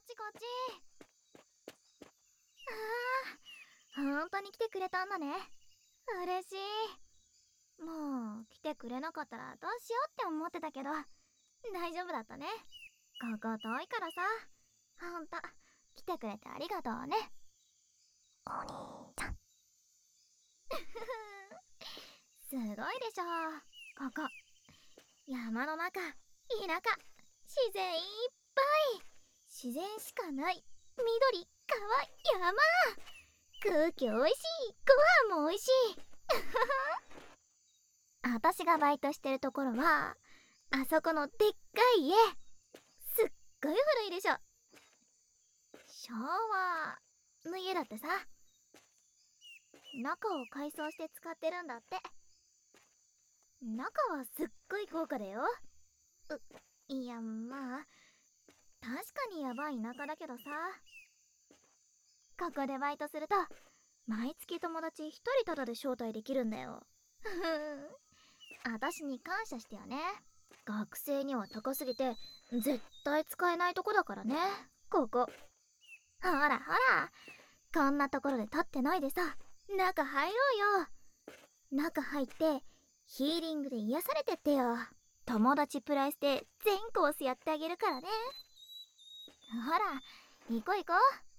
ちこっち。本当に来てくれたんだね。嬉しい。もう来てくれなかったらどうしようって思ってたけど、大丈夫だったね。ここ遠いからさ。ほんと来てくれてありがとうね、お兄ちゃん。すごいでしょ、ここ。山の中、田舎、自然いっぱい。自然しかない。緑、川、山。空気おいしい。ご飯もおいしい。私がバイトしてるところは、あそこのでっかい家。すっごい古いでしょ。昭和の家だってさ。中を改装して使ってるんだって。中はすっごい豪華だよ。いや、まあ確かにやばい田舎だけどさ。ここでバイトすると毎月友達一人タダで招待できるんだよ。私に感謝してよね。学生には高すぎて絶対使えないとこだからね、ここ。ほらほら、こんなところで立ってないでさ、中入ろうよ。中入ってヒーリングで癒されてってよ。友達プライスで全コースやってあげるからね。ほら、行こう行こう。